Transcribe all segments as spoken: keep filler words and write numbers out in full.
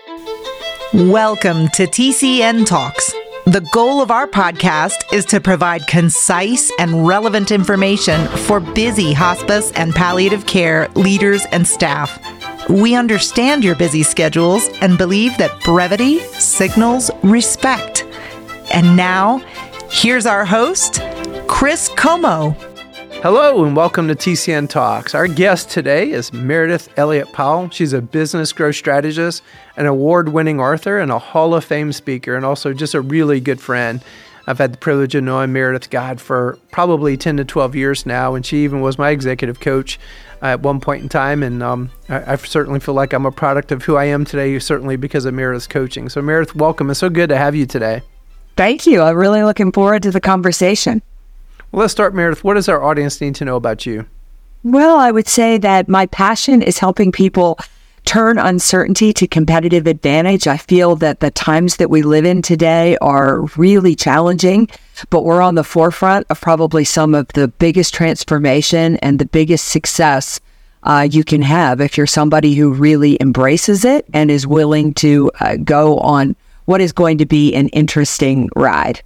Welcome to T C N Talks. The goal of our podcast is to provide concise and relevant information for busy hospice and palliative care leaders and staff. We understand your busy schedules and believe that brevity signals respect. And now, here's our host, Chris Como. Hello and welcome to T C N Talks. Our guest today is Meredith Elliott Powell. She's a business growth strategist, an award-winning author, and a Hall of Fame speaker, and also just a really good friend. I've had the privilege of knowing Meredith, God, for probably ten to twelve years now, and she even was my executive coach at one point in time, and um, I, I certainly feel like I'm a product of who I am today, certainly because of Meredith's coaching. So Meredith, welcome. It's so good to have you today. Thank you. I'm really looking forward to the conversation. Well, let's start, Meredith. What does our audience need to know about you? Well, I would say that my passion is helping people turn uncertainty to competitive advantage. I feel that the times that we live in today are really challenging, but we're on the forefront of probably some of the biggest transformation and the biggest success uh, you can have if you're somebody who really embraces it and is willing to uh, go on what is going to be an interesting ride.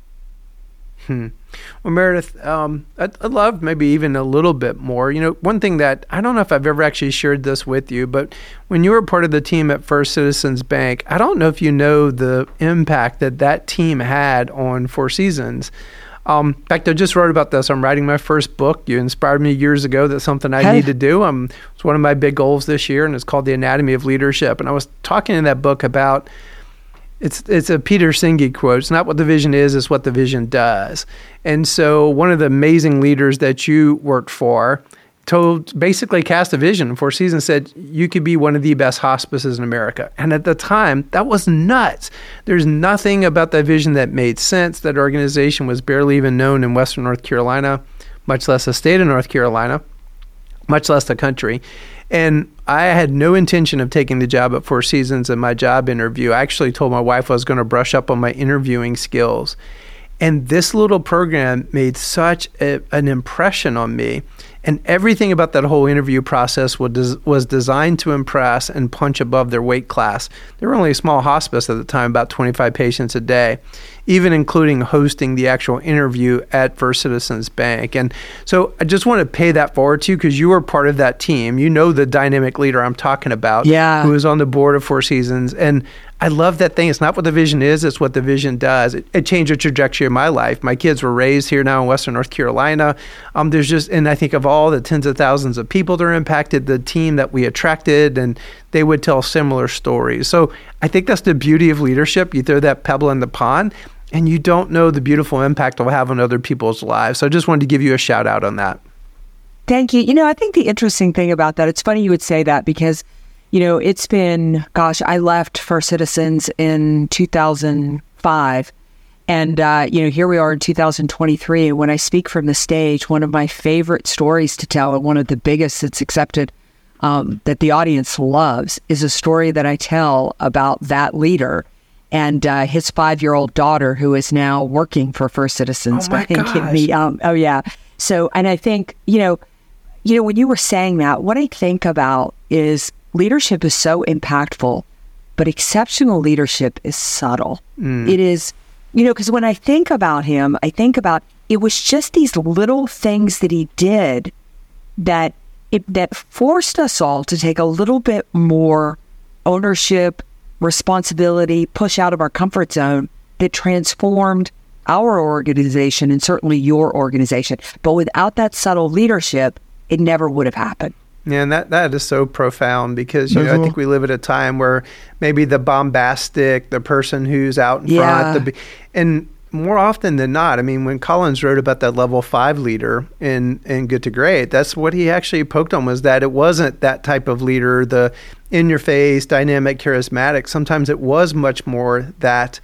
Hmm. Well, Meredith, um, I'd, I'd love maybe even a little bit more. You know, one thing that, I don't know if I've ever actually shared this with you, but when you were part of the team at First Citizens Bank, I don't know if you know the impact that that team had on Four Seasons. Um, in fact, I just wrote about this. I'm writing my first book. You inspired me years ago. That's something I hey. need to do. Um, it's one of my big goals this year, and it's called The Anatomy of Leadership. And I was talking in that book about It's it's a Peter Senge quote. It's not what the vision is, it's what the vision does. And so one of the amazing leaders that you worked for told, basically cast a vision. Four Seasons said, you could be one of the best hospices in America. And at the time, that was nuts. There's nothing about that vision that made sense. That organization was barely even known in Western North Carolina, much less the state of North Carolina, much less the country. And I had no intention of taking the job at Four Seasons in my job interview. I actually told my wife I was going to brush up on my interviewing skills. And this little program made such a, an impression on me. And everything about that whole interview process was, was designed to impress and punch above their weight class. They were only a small hospice at the time, about twenty-five patients a day, even including hosting the actual interview at First Citizens Bank. And so I just want to pay that forward to you because you were part of that team. You know the dynamic leader I'm talking about, yeah. who was on the board of Four Seasons. And I love that thing. It's not what the vision is, it's what the vision does. It, it changed the trajectory of my life. My kids were raised here now in Western North Carolina. Um, there's just, and I think of all the tens of thousands of people that are impacted, the team that we attracted, and they would tell similar stories. So I think that's the beauty of leadership. You throw that pebble in the pond, and you don't know the beautiful impact it'll have on other people's lives. So I just wanted to give you a shout out on that. Thank you. You know, I think the interesting thing about that, it's funny you would say that because, you know, it's been, gosh, I left First Citizens in two thousand five. And, uh, you know, here we are in two thousand twenty-three. And when I speak from the stage, one of my favorite stories to tell, and one of the biggest that's accepted, um, that the audience loves, is a story that I tell about that leader and uh, his five-year-old daughter, who is now working for First Citizens. Oh, my gosh. Um, oh, yeah. So, and I think, you know, you know, when you were saying that, what I think about is leadership is so impactful, but exceptional leadership is subtle. Mm. It is, you know, because when I think about him, I think about it was just these little things that he did that it, that forced us all to take a little bit more ownership, responsibility, push out of our comfort zone that transformed our organization and certainly your organization. But without that subtle leadership, it never would have happened. Yeah, and that, that is so profound because, you mm-hmm. know, I think we live at a time where maybe the bombastic, the person who's out in yeah. front, the, and more often than not, I mean, when Collins wrote about that level five leader in, in Good to Great, that's what he actually poked on, was that it wasn't that type of leader, the in-your-face, dynamic, charismatic. Sometimes it was much more that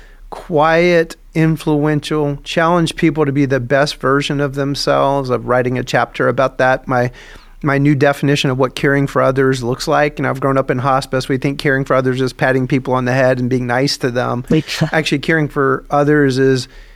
quiet, influential, challenge people to be the best version of themselves. I'm writing a chapter about that. My my new definition of what caring for others looks like. And I've grown up in hospice. We think caring for others is patting people on the head and being nice to them. Actually, caring for others is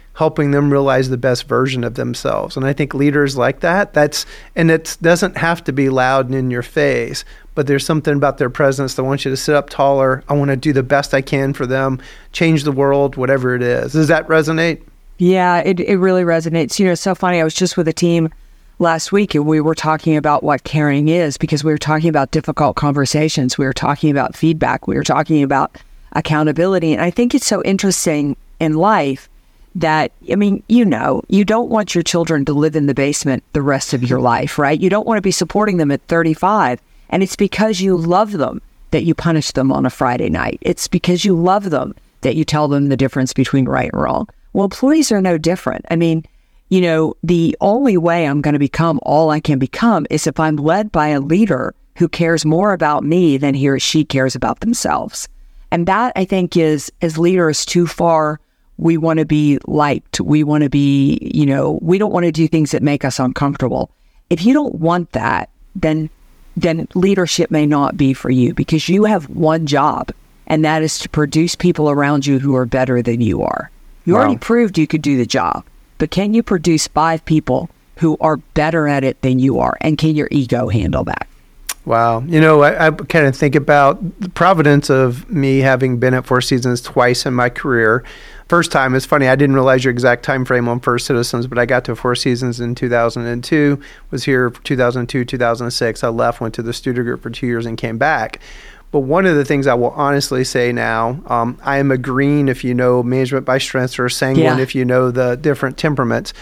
helping them realize the best version of themselves. And I think leaders like that, that's, and it doesn't have to be loud and in your face, but there's something about their presence that wants you to sit up taller. I want to do the best I can for them, change the world, whatever it is. Does that resonate? Yeah, it, it really resonates. You know, it's so funny. I was just with a team last week and we were talking about what caring is, because we were talking about difficult conversations. We were talking about feedback. We were talking about accountability. And I think it's so interesting in life that, I mean, you know, you don't want your children to live in the basement the rest of your life, right? You don't want to be supporting them at thirty-five. And it's because you love them that you punish them on a Friday night. It's because you love them that you tell them the difference between right and wrong. Well, employees are no different. I mean, you know, the only way I'm going to become all I can become is if I'm led by a leader who cares more about me than he or she cares about themselves. And that, I think, is, as leaders, too far. We want to be liked. We want to be, you know, we don't want to do things that make us uncomfortable. If you don't want that, then then leadership may not be for you, because you have one job, and that is to produce people around you who are better than you are. You wow. already proved you could do the job, but can you produce five people who are better at it than you are? And can your ego handle that? Wow. You know, I, I kind of think about the providence of me having been at Four Seasons twice in my career. First time, it's funny, I didn't realize your exact time frame on First Citizens, but I got to Four Seasons in two thousand two, was here for two thousand two, two thousand six. I left, went to the Studer Group for two years and came back. But one of the things I will honestly say now, um, I am a green if you know management by strengths, or a sanguine yeah. if you know the different temperaments.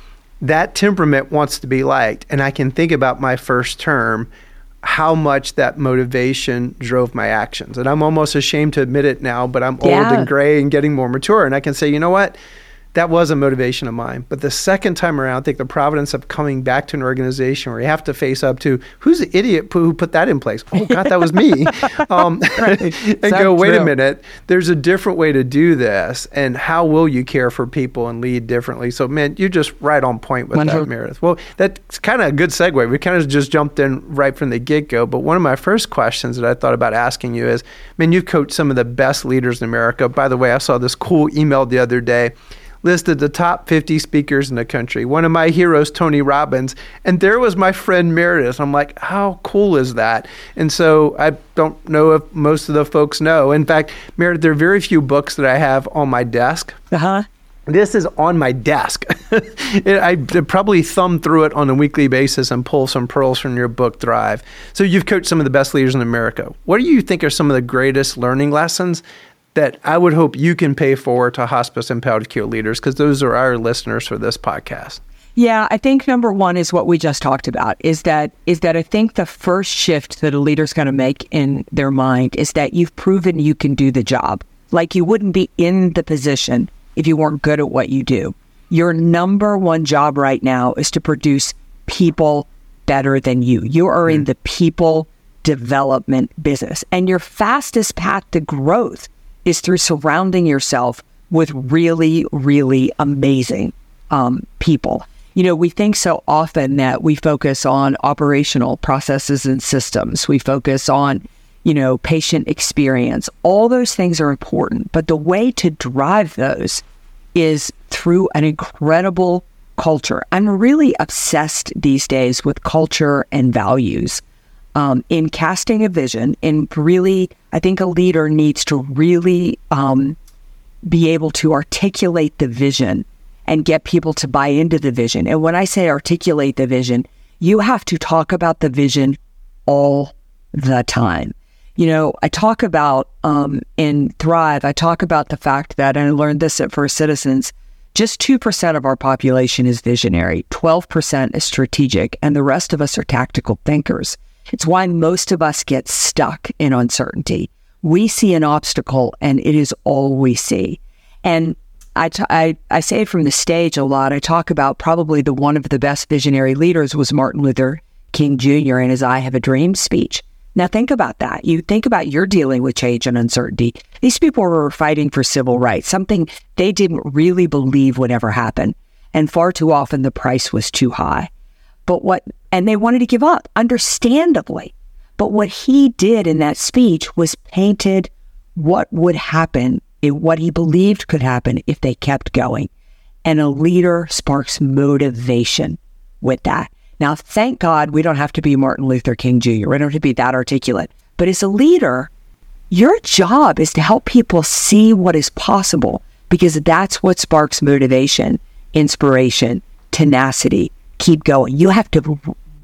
That temperament wants to be liked. And I can think about my first term, how much that motivation drove my actions. And I'm almost ashamed to admit it now, but I'm yeah. old and gray and getting more mature. And I can say, you know what? That was a motivation of mine. But the second time around, I think the providence of coming back to an organization where you have to face up to, who's the idiot who put that in place? Oh, God, that was me. Um, right. and so go, wait true. a minute, there's a different way to do this. And how will you care for people and lead differently? So, man, you're just right on point with Wonderful. that, Meredith. Well, that's kind of a good segue. We kind of just jumped in right from the get-go. But one of my first questions that I thought about asking you is, man, you've coached some of the best leaders in America. By the way, I saw this cool email the other day, listed the top fifty speakers in the country. One of my heroes, Tony Robbins, and there was my friend Meredith. I'm like, how cool is that? And so I don't know if most of the folks know. In fact, Meredith, there are very few books that I have on my desk. Uh-huh. This is on my desk. I probably thumb through it on a weekly basis and pull some pearls from your book, Thrive. So you've coached some of the best leaders in America. What do you think are some of the greatest learning lessons that I would hope you can pay forward to hospice and palliative care leaders, because those are our listeners for this podcast? Yeah, I think number one is what we just talked about, is that is that I think the first shift that a leader's going to make in their mind is that you've proven you can do the job. Like, you wouldn't be in the position if you weren't good at what you do. Your number one job right now is to produce people better than you. You are mm. in the people development business, and your fastest path to growth is through surrounding yourself with really, really amazing um, people. You know, we think so often that we focus on operational processes and systems. We focus on, you know, patient experience. All those things are important, but the way to drive those is through an incredible culture. I'm really obsessed these days with culture and values. Um, in casting a vision, and really, I think a leader needs to really um, be able to articulate the vision and get people to buy into the vision. And when I say articulate the vision, you have to talk about the vision all the time. You know, I talk about um, in Thrive, I talk about the fact that, and I learned this at First Citizens, just two percent of our population is visionary, twelve percent is strategic, and the rest of us are tactical thinkers. It's why most of us get stuck in uncertainty. We see an obstacle and it is all we see. And I, t- I, I say it from the stage a lot. I talk about probably the one of the best visionary leaders was Martin Luther King Junior in his I Have a Dream speech. Now think about that. You think about you're dealing with change and uncertainty. These people were fighting for civil rights, something they didn't really believe would ever happen. And far too often the price was too high. But what, and they wanted to give up, understandably. But what he did in that speech was painted what would happen, what he believed could happen if they kept going. And a leader sparks motivation with that. Now, thank God we don't have to be Martin Luther King Junior We don't have to be that articulate. But as a leader, your job is to help people see what is possible, because that's what sparks motivation, inspiration, tenacity, keep going. You have to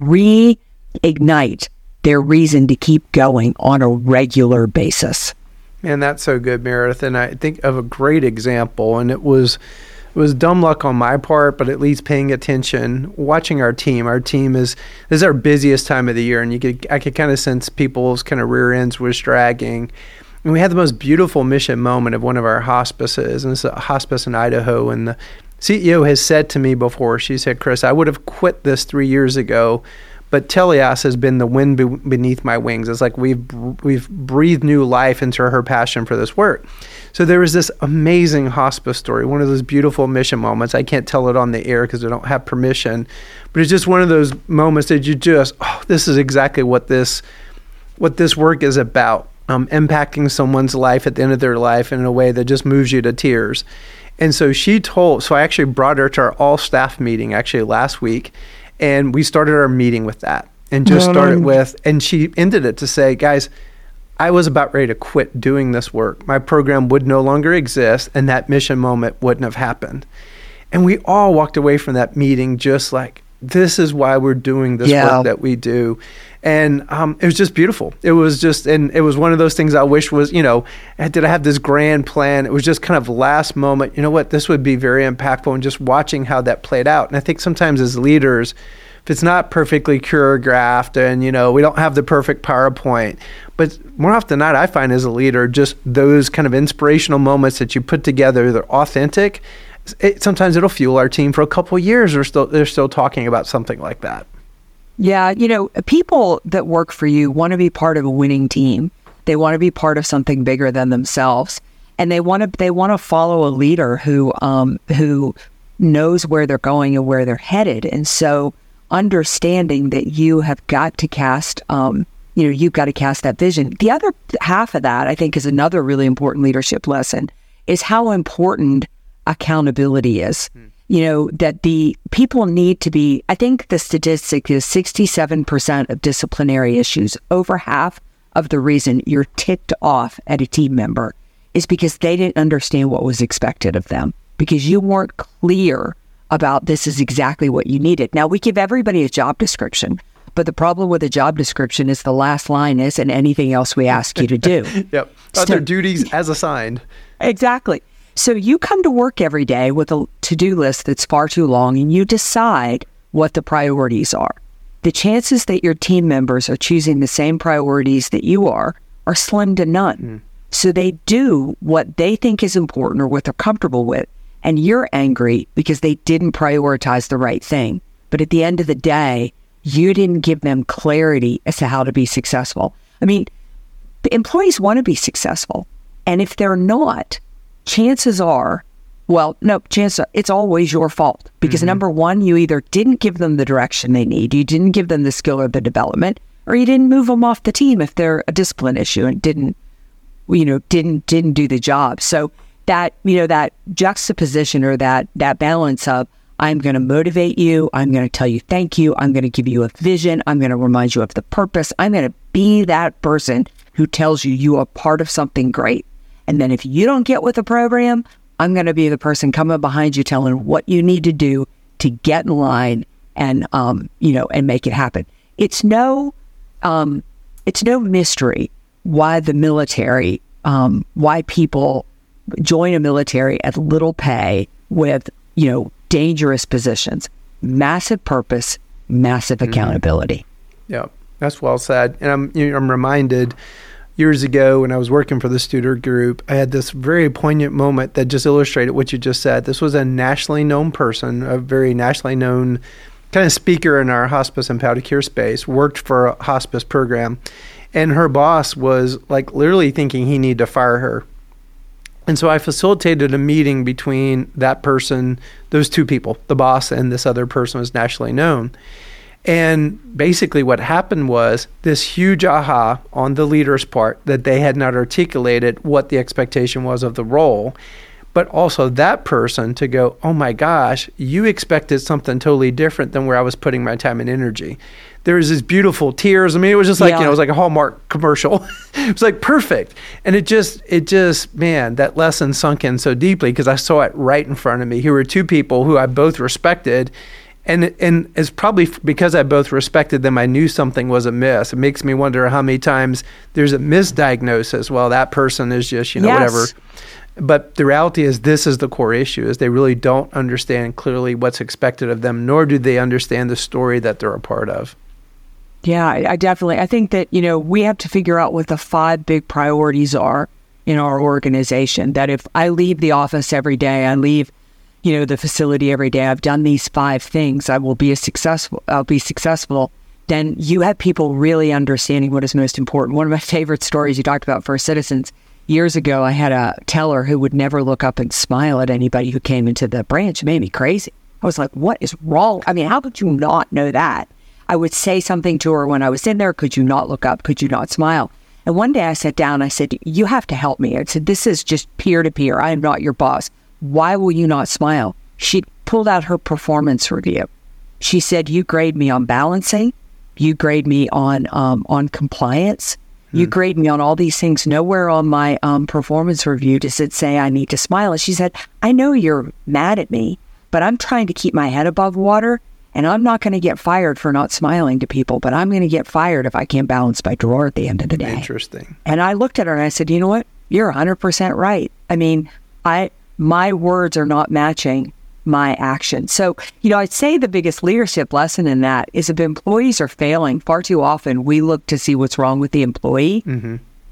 reignite their reason to keep going on a regular basis. Man, that's so good, Meredith. And I think of a great example, and it was it was dumb luck on my part, but at least paying attention, watching our team. Our team is this is our busiest time of the year, and you could I could kind of sense people's kind of rear ends was dragging. And we had the most beautiful mission moment of one of our hospices, and it's a hospice in Idaho. And the C E O has said to me before, she said, "Chris, I would have quit this three years ago, but Teleas has been the wind be- beneath my wings." It's like we've we've breathed new life into her passion for this work. So there was this amazing hospice story, one of those beautiful mission moments. I can't tell it on the air because I don't have permission, but it's just one of those moments that you just, oh, this is exactly what this what this work is about, um, impacting someone's life at the end of their life in a way that just moves you to tears. And so she told, so I actually brought her to our all-staff meeting actually last week, and we started our meeting with that and just started with, and she ended it to say, guys, I was about ready to quit doing this work. My program would no longer exist, and that mission moment wouldn't have happened. And we all walked away from that meeting just like, this is why we're doing this yeah. work that we do. And um, it was just beautiful. It was just, and it was one of those things I wish was, you know, did I have this grand plan? It was just kind of last moment, you know what, this would be very impactful, and just watching how that played out. And I think sometimes as leaders, if it's not perfectly choreographed and, you know, we don't have the perfect PowerPoint, but more often than not, I find as a leader, just those kind of inspirational moments that you put together, they're authentic. It, sometimes it'll fuel our team for a couple of years. They're still, they're still talking about something like that. Yeah, you know, people that work for you want to be part of a winning team. They want to be part of something bigger than themselves, and they want to they want to follow a leader who um, who knows where they're going and where they're headed. And so, understanding that you have got to cast, um, you know, you've got to cast that vision. The other half of that, I think, is another really important leadership lesson, is how important accountability is. Hmm. You know, that the people need to be, I think the statistic is sixty-seven percent of disciplinary issues, over half of the reason you're ticked off at a team member is because they didn't understand what was expected of them, because you weren't clear about this is exactly what you needed. Now, we give everybody a job description, but the problem with a job description is the last line is, and anything else we ask you to do. Yep. Other so, duties as assigned. Exactly. So you come to work every day with a to-do list that's far too long, and you decide what the priorities are. The chances that your team members are choosing the same priorities that you are are slim to none. Mm. So they do what they think is important or what they're comfortable with, and you're angry because they didn't prioritize the right thing. But at the end of the day, you didn't give them clarity as to how to be successful. I mean, the employees want to be successful, and if they're not, chances are, well, no, chances are, it's always your fault. Because mm-hmm. number one, you either didn't give them the direction they need, you didn't give them the skill or the development, or you didn't move them off the team if they're a discipline issue and didn't, you know, didn't didn't do the job. So that, you know, that juxtaposition or that that balance of, I'm going to motivate you, I'm going to tell you thank you, I'm going to give you a vision, I'm going to remind you of the purpose, I'm going to be that person who tells you you are part of something great. And then if you don't get with the program, I'm going to be the person coming behind you telling what you need to do to get in line and, um, you know, and make it happen. It's no, um, it's no mystery why the military, um, why people join a military at little pay with, you know, dangerous positions. Massive purpose, massive accountability. Mm-hmm. Yeah, that's well said. And I'm, you know, I'm reminded years ago when I was working for the Studer Group, I had this very poignant moment that just illustrated what you just said. This was a nationally known person, a very nationally known kind of speaker in our hospice and palliative care space, worked for a hospice program. And her boss was like literally thinking he needed to fire her. And so I facilitated a meeting between that person, those two people, the boss and this other person was nationally known. And basically what happened was this huge aha on the leader's part that they had not articulated what the expectation was of the role. but also that person to go, oh my gosh, you expected something totally different than where I was putting my time and energy. There was these beautiful tears. I mean, it was just like, yeah. you know, it was like a Hallmark commercial. It was like perfect. And it just, it just, man, that lesson sunk in so deeply because I saw it right in front of me. Here were two people who I both respected. And and it's probably because I both respected them, I knew something was amiss. It makes me wonder how many times there's a misdiagnosis. Well, that person is just, you know, yes. whatever. But the reality is this is the core issue, is they really don't understand clearly what's expected of them, nor do they understand the story that they're a part of. Yeah, I, I definitely, I think that, you know, we have to figure out what the five big priorities are in our organization. That if I leave the office every day, I leave, you know, the facility every day, I've done these five things, I will be a successful, I'll be successful. Then you have people really understanding what is most important. One of my favorite stories you talked about First Citizens, years ago, I had a teller who would never look up and smile at anybody who came into the branch. It made me crazy. I was like, what is wrong? I mean, how could you not know that? I would say something to her when I was in there. Could you not look up? Could you not smile? And one day I sat down, I said, you have to help me. I said, this is just peer to peer. I am not your boss. Why will you not smile? She pulled out her performance review. She said, you grade me on balancing. You grade me on um, on compliance. Hmm. You grade me on all these things. Nowhere on my um, performance review does it say I need to smile. And she said, I know you're mad at me, but I'm trying to keep my head above water. And I'm not going to get fired for not smiling to people, but I'm going to get fired if I can't balance my drawer at the end of the day. Interesting. And I looked at her and I said, you know what? You're one hundred percent right. I mean, I my words are not matching my actions. So, you know, I'd say the biggest leadership lesson in that is if employees are failing, far too often we look to see what's wrong with the employee. Mm-hmm.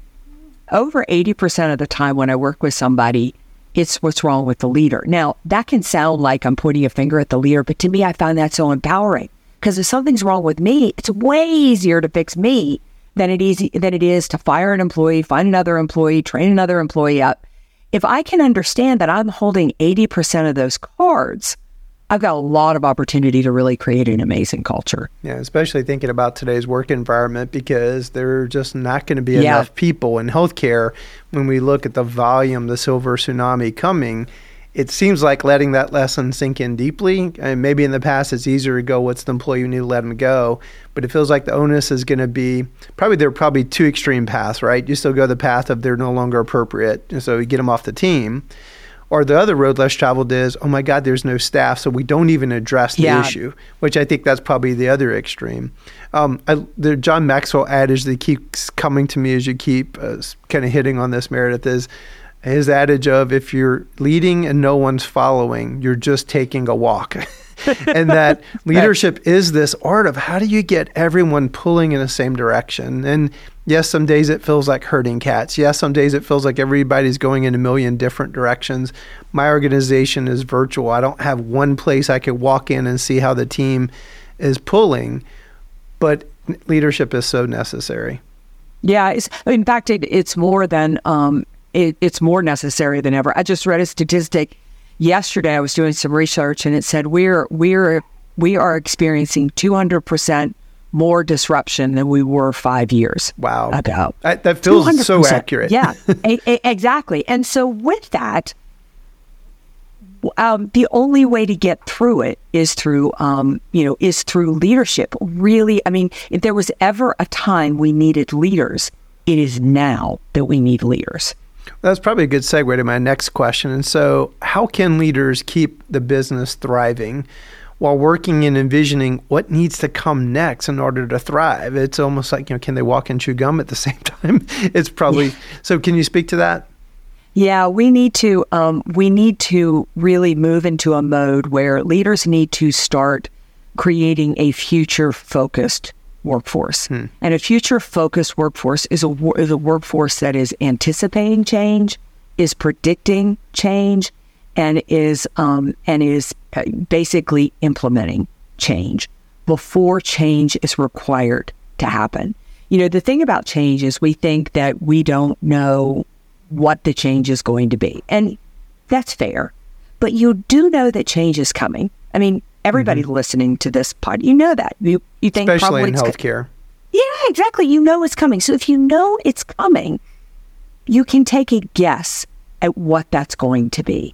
Over eighty percent of the time when I work with somebody, it's what's wrong with the leader. Now, that can sound like I'm pointing a finger at the leader, but to me, I found that so empowering. Because if something's wrong with me, it's way easier to fix me than it, easy, than it is to fire an employee, find another employee, train another employee up. If I can understand that I'm holding eighty percent of those cards, I've got a lot of opportunity to really create an amazing culture. Yeah, especially thinking about today's work environment, because there are just not going to be yeah. enough people in healthcare. When we look at the volume, the silver tsunami coming, it seems like letting that lesson sink in deeply. And maybe in the past it's easier to go, what's the employee you need to let them go? But it feels like the onus is going to be, probably there are probably two extreme paths, right? You still go the path of they're no longer appropriate, and so you get them off the team. Or the other road less traveled is, oh my God, there's no staff, so we don't even address the yeah. issue, which I think that's probably the other extreme. Um, I, the John Maxwell adage that keeps coming to me as you keep uh, kind of hitting on this, Meredith, is his adage of, if you're leading and no one's following, you're just taking a walk. And that leadership is this art of how do you get everyone pulling in the same direction? And yes, some days it feels like herding cats. Yes, some days it feels like everybody's going in a million different directions. My organization is virtual. I don't have one place I could walk in and see how the team is pulling, but leadership is so necessary. Yeah, it's, in fact, it, it's more than um, it, it's more necessary than ever. I just read a statistic yesterday. I was doing some research, and it said we're we're we are experiencing two hundred percent more disruption than we were five years wow. ago. I, that feels so accurate. Yeah, a, a, exactly. And so with that, um, the only way to get through it is through, um, you know, is through leadership. Really, I mean, if there was ever a time we needed leaders, it is now that we need leaders. That's probably a good segue to my next question. And so how can leaders keep the business thriving while working and envisioning what needs to come next in order to thrive? It's almost like, you know, can they walk and chew gum at the same time? It's probably, yeah. So can you speak to that? Yeah, we need to, um, we need to really move into a mode where leaders need to start creating a future-focused workforce. Hmm. And a future-focused workforce is a, is a workforce that is anticipating change, is predicting change, and is um, and is basically implementing change before change is required to happen. You know, the thing about change is we think that we don't know what the change is going to be. And that's fair. But you do know that change is coming. I mean, everybody mm-hmm. listening to this pod, you know that. You, you think Especially probably in healthcare. Co- yeah, exactly. You know it's coming. So if you know it's coming, you can take a guess at what that's going to be.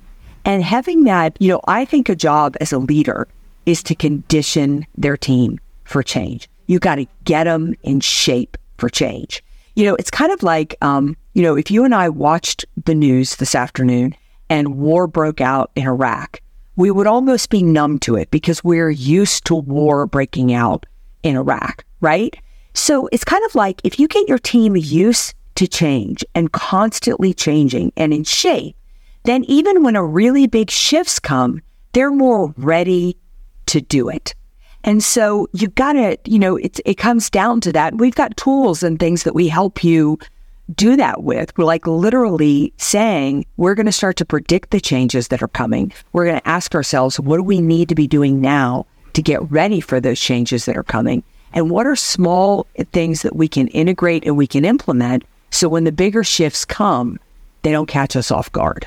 And having that, you know, I think a job as a leader is to condition their team for change. You got to get them in shape for change. You know, it's kind of like, um, you know, if you and I watched the news this afternoon and war broke out in Iraq, we would almost be numb to it because we're used to war breaking out in Iraq, right? So it's kind of like if you get your team used to change and constantly changing and in shape, then even when a really big shifts come, they're more ready to do it. And so you've got to, you know, it, it comes down to that. We've got tools and things that we help you do that with. We're like literally saying, we're going to start to predict the changes that are coming. We're going to ask ourselves, what do we need to be doing now to get ready for those changes that are coming? And what are small things that we can integrate and we can implement so when the bigger shifts come, they don't catch us off guard?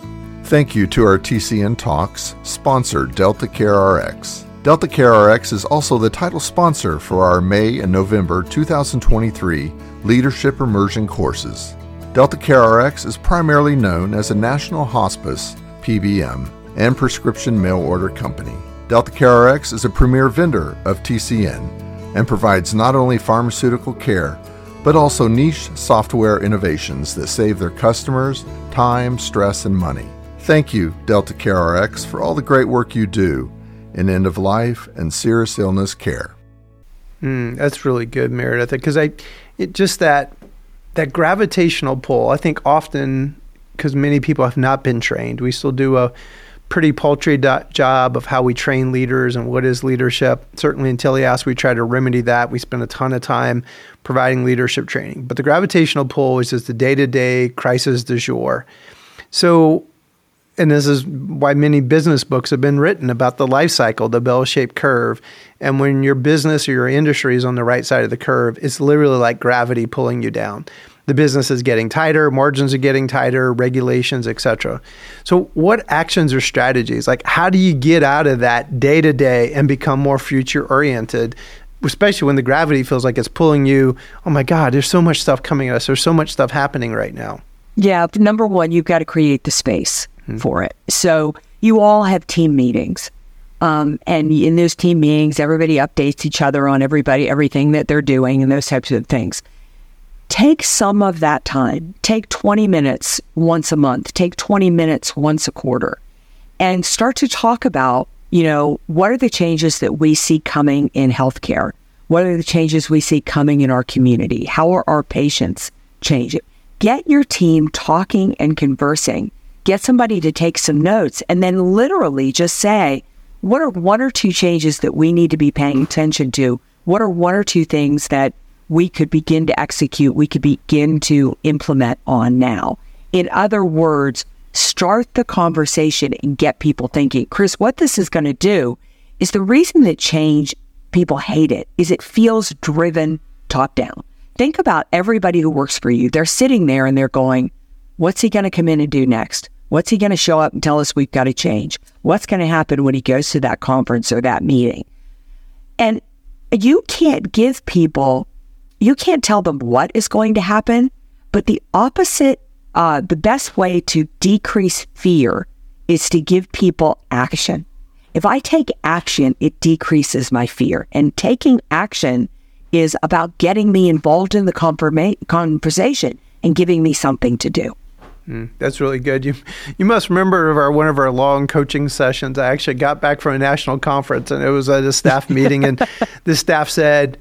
Thank you to our T C N Talks sponsor, Delta Care R X. Delta Care R X is also the title sponsor for our May and November two thousand twenty-three Leadership Immersion courses. Delta Care R X is primarily known as a national hospice, P B M, and prescription mail order company. Delta Care R X is a premier vendor of T C N and provides not only pharmaceutical care, but also niche software innovations that save their customers time, stress, and money. Thank you, Delta Care R X, for all the great work you do in end-of-life and serious illness care. Mm, that's really good, Meredith, because I, it just that that gravitational pull. I think often, because many people have not been trained, we still do a pretty paltry do- job of how we train leaders and what is leadership. Certainly in Teleas, we try to remedy that. We spend a ton of time providing leadership training. But the gravitational pull is just the day-to-day crisis du jour. So, and this is why many business books have been written about the life cycle, the bell-shaped curve. And when your business or your industry is on the right side of the curve, it's literally like gravity pulling you down. The business is getting tighter, margins are getting tighter, regulations, et cetera. So what actions or strategies, like how do you get out of that day-to-day and become more future-oriented, especially when the gravity feels like it's pulling you, oh my God, there's so much stuff coming at us, there's so much stuff happening right now? Yeah, number one, you've got to create the space hmm. for it. So you all have team meetings. Um, and in those team meetings, everybody updates each other on everybody, everything that they're doing and those types of things. Take some of that time. Take twenty minutes once a month. Take twenty minutes once a quarter and start to talk about, you know, what are the changes that we see coming in healthcare? What are the changes we see coming in our community? How are our patients changing? Get your team talking and conversing. Get somebody to take some notes and then literally just say, what are one or two changes that we need to be paying attention to? What are one or two things that we could begin to execute, we could begin to implement on now? In other words, start the conversation and get people thinking. Chris, what this is going to do is the reason that change, people hate it, is it feels driven top down. Think about everybody who works for you. They're sitting there and they're going, what's he going to come in and do next? What's he going to show up and tell us we've got to change? What's going to happen when he goes to that conference or that meeting? And you can't give people You can't tell them what is going to happen, but the opposite, uh, the best way to decrease fear is to give people action. If I take action, it decreases my fear. And taking action is about getting me involved in the confirma- conversation and giving me something to do. Mm, that's really good. You you must remember of our one of our long coaching sessions. I actually got back from a national conference and it was at a staff meeting and the staff said,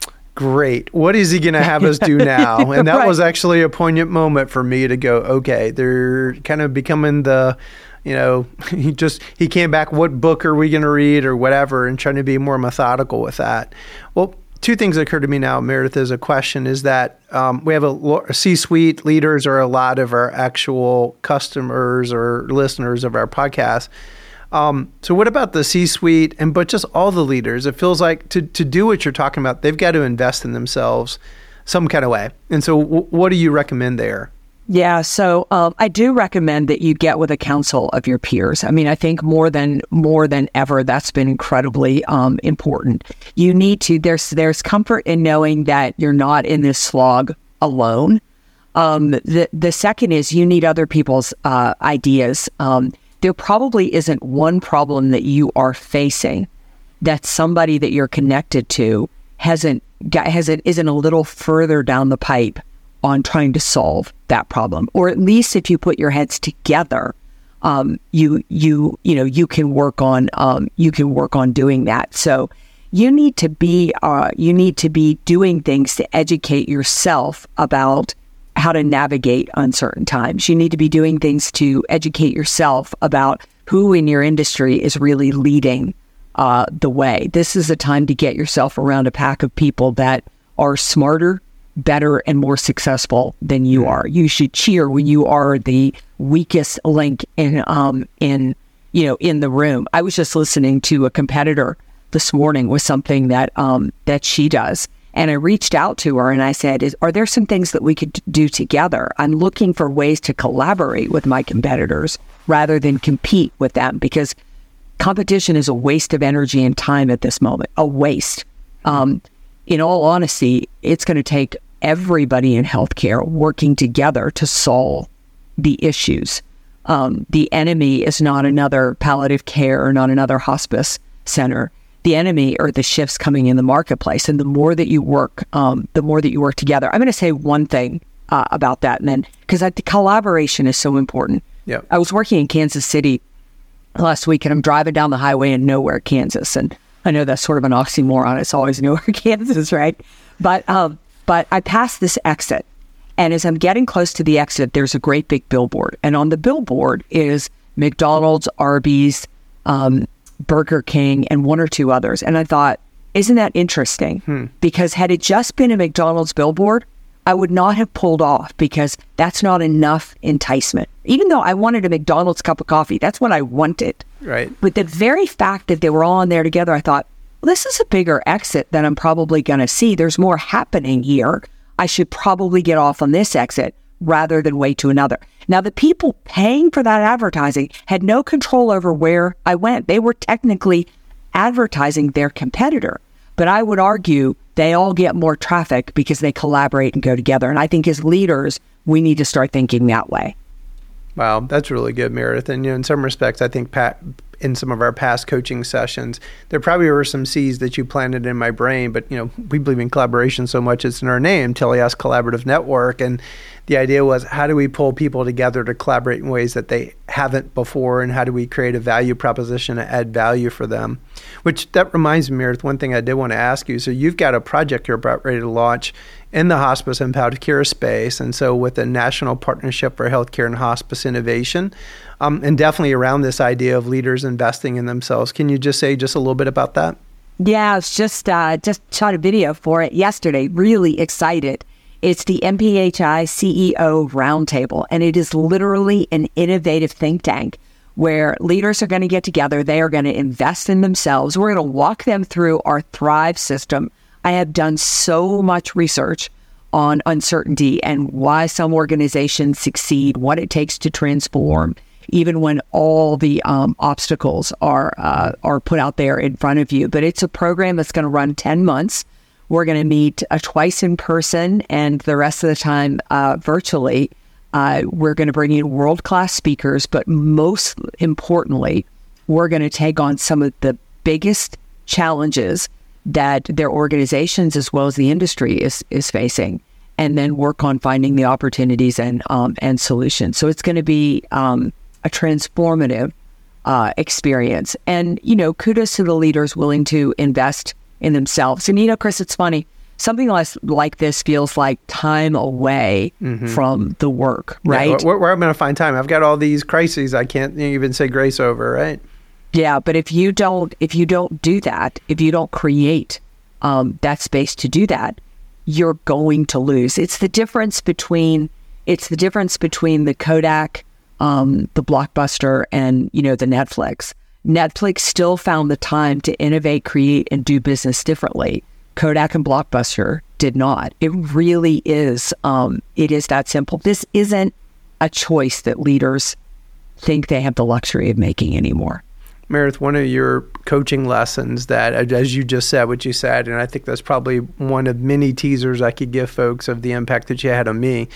great. What is he going to have us do now? And that right. was actually a poignant moment for me to go, okay, they're kind of becoming the, you know, he just, he came back, what book are we going to read or whatever, and trying to be more methodical with that. Well, two things occur to me now, Meredith, as a question is that um, we have a, a C-suite leaders are a lot of our actual customers or listeners of our podcast. Um, so what about the C-suite and but just all the leaders? It feels like to, to do what you're talking about, they've got to invest in themselves some kind of way. And so w- what do you recommend there? Yeah, so um, I do recommend that you get with a council of your peers. I mean, I think more than more than ever, that's been incredibly um, important. You need to, there's there's comfort in knowing that you're not in this slog alone. Um, the, the second is you need other people's uh, ideas. Um there probably isn't one problem that you are facing that somebody that you're connected to hasn't got, hasn't, isn't a little further down the pipe on trying to solve that problem. Or at least if you put your heads together, um, you, you, you know, you can work on, um, you can work on doing that. So you need to be, uh, you need to be doing things to educate yourself about how to navigate uncertain times. You need to be doing things to educate yourself about who in your industry is really leading uh, the way. This is a time to get yourself around a pack of people that are smarter, better, and more successful than you are. You should cheer when you are the weakest link in, um, in, you know, in the room. I was just listening to a competitor this morning with something that, um, that she does. And I reached out to her and I said, is, are there some things that we could do together? I'm looking for ways to collaborate with my competitors rather than compete with them, because competition is a waste of energy and time at this moment, a waste. Um, in all honesty, it's going to take everybody in healthcare working together to solve the issues. Um, the enemy is not another palliative care or not another hospice center. The enemy are the shifts coming in the marketplace. And the more that you work, um, the more that you work together. I'm going to say one thing uh, about that, and then, because the collaboration is so important. Yeah. I was working in Kansas City last week, and I'm driving down the highway in Nowhere, Kansas. And I know that's sort of an oxymoron. It's always Nowhere, Kansas, right? But um, but I passed this exit. And as I'm getting close to the exit, there's a great big billboard. And on the billboard is McDonald's, Arby's, um, Burger King, and one or two others. And I thought, isn't that interesting? Hmm. Because had it just been a McDonald's billboard, I would not have pulled off, because that's not enough enticement. Even though I wanted a McDonald's cup of coffee, that's what I wanted. Right. But the very fact that they were all in there together, I thought, well, this is a bigger exit than I'm probably going to see. There's more happening here. I should probably get off on this exit rather than wait to another. Now, the people paying for that advertising had no control over where I went. They were technically advertising their competitor. But I would argue they all get more traffic because they collaborate and go together. And I think as leaders, we need to start thinking that way. Wow, that's really good, Meredith. And you know, in some respects, I think Pat, in some of our past coaching sessions, there probably were some C's that you planted in my brain. But you know, we believe in collaboration so much; it's in our name, Tellias Collaborative Network. And the idea was, how do we pull people together to collaborate in ways that they haven't before, and how do we create a value proposition to add value for them? Which that reminds me, Meredith, one thing I did want to ask you. So you've got a project you're about ready to launch in the hospice and palliative care space, and so with a national partnership for healthcare and hospice innovation, um, and definitely around this idea of leaders investing in themselves. Can you just say just a little bit about that? Yeah, I was just uh, just shot a video for it yesterday. Really excited. It's the M P H I C E O Roundtable, and it is literally an innovative think tank where leaders are going to get together. They are going to invest in themselves. We're going to walk them through our Thrive system. I have done so much research on uncertainty and why some organizations succeed, what it takes to transform, even when all the um, obstacles are uh, are put out there in front of you. But it's a program that's going to run ten months. We're going to meet uh, twice in person, and the rest of the time uh, virtually. Uh, we're going to bring in world-class speakers, but most importantly, we're going to take on some of the biggest challenges that their organizations as well as the industry is is facing, and then work on finding the opportunities and um, and solutions. So it's going to be um, a transformative uh, experience. And, you know, kudos to the leaders willing to invest in themselves. And, you know, Chris, it's funny. Something less like this feels like time away mm-hmm. from the work, right? Yeah, where, where am I going to find time? I've got all these crises I can't even say grace over, right? Yeah, but if you don't, if you don't do that, if you don't create um, that space to do that, you're going to lose. It's the difference between, it's the difference between the Kodak, um, the Blockbuster, and you know the Netflix. Netflix still found the time to innovate, create, and do business differently. Kodak and Blockbuster did not. It really is. Um, it is that simple. This isn't a choice that leaders think they have the luxury of making anymore. Meredith, one of your coaching lessons that, as you just said, what you said, and I think that's probably one of many teasers I could give folks of the impact that you had on me.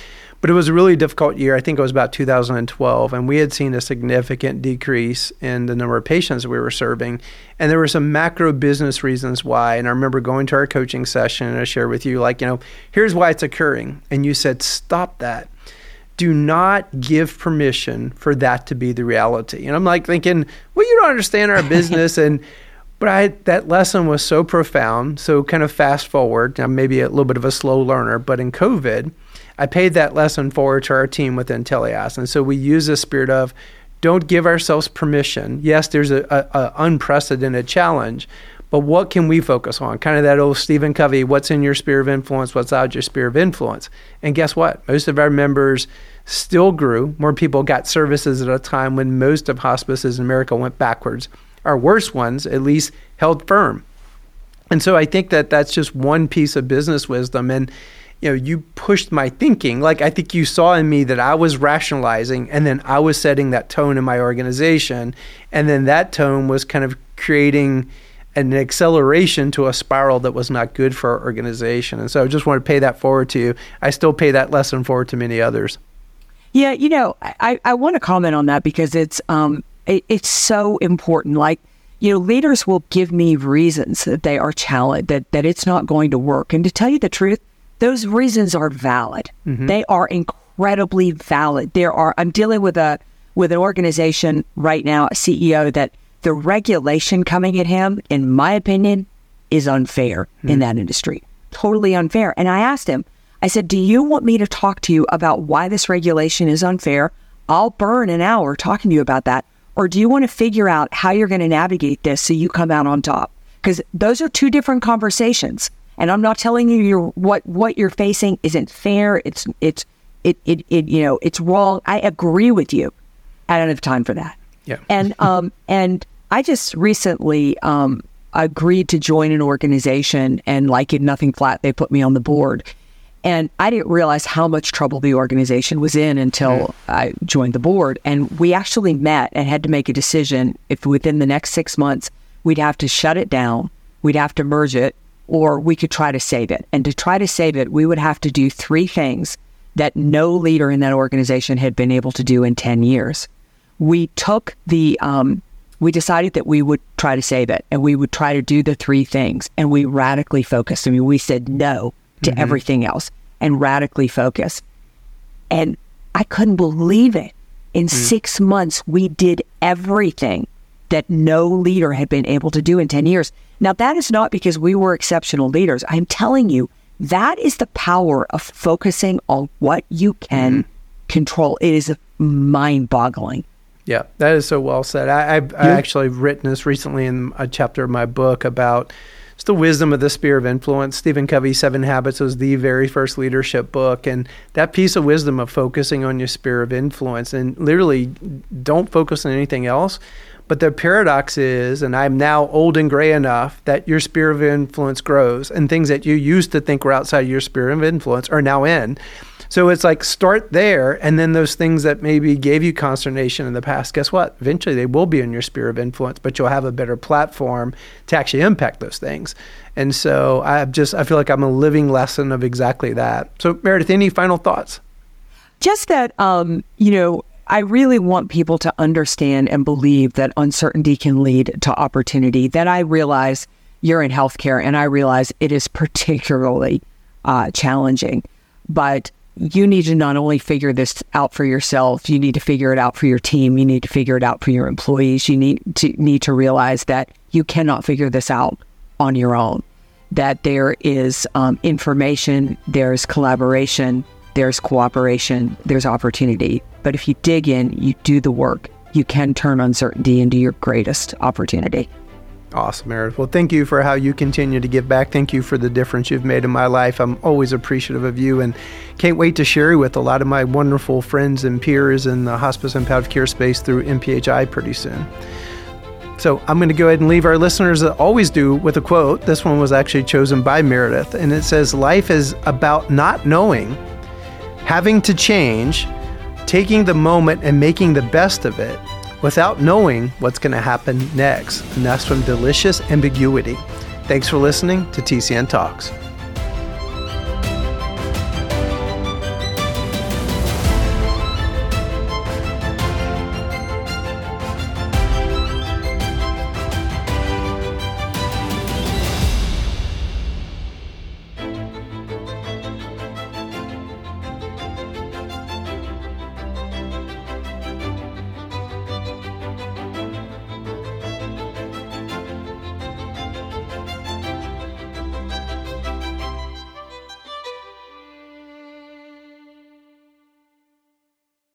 But it was a really difficult year. I think it was about two thousand twelve, and we had seen a significant decrease in the number of patients we were serving. And there were some macro business reasons why. And I remember going to our coaching session, and I shared with you, like, you know, here's why it's occurring. And you said, stop that. Do not give permission for that to be the reality. And I'm like thinking, well, you don't understand our business. and But I, that lesson was so profound. So kind of fast forward, I'm maybe a little bit of a slow learner, but in COVID, I paid that lesson forward to our team within Teleas. And so we use the spirit of don't give ourselves permission. Yes, there's a, a, a unprecedented challenge, but what can we focus on? Kind of that old Stephen Covey, what's in your sphere of influence, what's out your sphere of influence? And guess what? Most of our members still grew. More people got services at a time when most of hospices in America went backwards. Our worst ones, at least, held firm. And so I think that that's just one piece of business wisdom. And, you know, you pushed my thinking. Like, I think you saw in me that I was rationalizing, and then I was setting that tone in my organization. And then that tone was kind of creating an acceleration to a spiral that was not good for our organization. And so I just want to pay that forward to you. I still pay that lesson forward to many others. Yeah, you know, I, I want to comment on that because it's um it, it's so important. Like, you know, leaders will give me reasons that they are challenged, that, that it's not going to work. And to tell you the truth, those reasons are valid. Mm-hmm. They are incredibly valid. There are, I'm dealing with a with an organization right now, a C E O, that the regulation coming at him, in my opinion, is unfair mm-hmm. in that industry. Totally unfair. And I asked him, I said, do you want me to talk to you about why this regulation is unfair? I'll burn an hour talking to you about that. Or do you want to figure out how you're going to navigate this so you come out on top? Because those are two different conversations. And I'm not telling you you're, what what you're facing isn't fair. It's it's it, it it you know it's wrong. I agree with you. I don't have time for that. Yeah. And um and I just recently um agreed to join an organization, and like in Nothing Flat, they put me on the board. And I didn't realize how much trouble the organization was in until mm. I joined the board. And we actually met and had to make a decision if within the next six months, we'd have to shut it down, we'd have to merge it, or we could try to save it. And to try to save it, we would have to do three things that no leader in that organization had been able to do in ten years. We took the, um, we decided that we would try to save it, and we would try to do the three things. And we radically focused. I mean, we said no to mm-hmm. everything else and radically focus. And I couldn't believe it. In mm. six months, we did everything that no leader had been able to do in ten years. Now, that is not because we were exceptional leaders. I'm telling you, that is the power of focusing on what you can mm. control. It is mind-boggling. Yeah, that is so well said. I, I've, yeah. I actually written this recently in a chapter of my book about it's the wisdom of the sphere of influence. Stephen Covey's Seven Habits was the very first leadership book. And that piece of wisdom of focusing on your sphere of influence and literally don't focus on anything else. But the paradox is, and I'm now old and gray enough, that your sphere of influence grows and things that you used to think were outside your sphere of influence are now in. So it's like start there, and then those things that maybe gave you consternation in the past, guess what? Eventually they will be in your sphere of influence, but you'll have a better platform to actually impact those things. And so I just, I feel like I'm a living lesson of exactly that. So Meredith, any final thoughts? Just that, um, you know, I really want people to understand and believe that uncertainty can lead to opportunity. That I realize you're in healthcare, and I realize it is particularly uh, challenging, but you need to not only figure this out for yourself, you need to figure it out for your team, you need to figure it out for your employees, you need to need to realize that you cannot figure this out on your own, that there is um, information, there's collaboration, there's cooperation, there's opportunity. But if you dig in, you do the work, you can turn uncertainty into your greatest opportunity. Awesome, Meredith. Well, thank you for how you continue to give back. Thank you for the difference you've made in my life. I'm always appreciative of you and can't wait to share you with a lot of my wonderful friends and peers in the hospice and palliative care space through M P H I pretty soon. So I'm going to go ahead and leave our listeners, as always do, with a quote. This one was actually chosen by Meredith, and it says, life is about not knowing, having to change, taking the moment and making the best of it, without knowing what's going to happen next. And that's from Delicious Ambiguity. Thanks for listening to T C N Talks.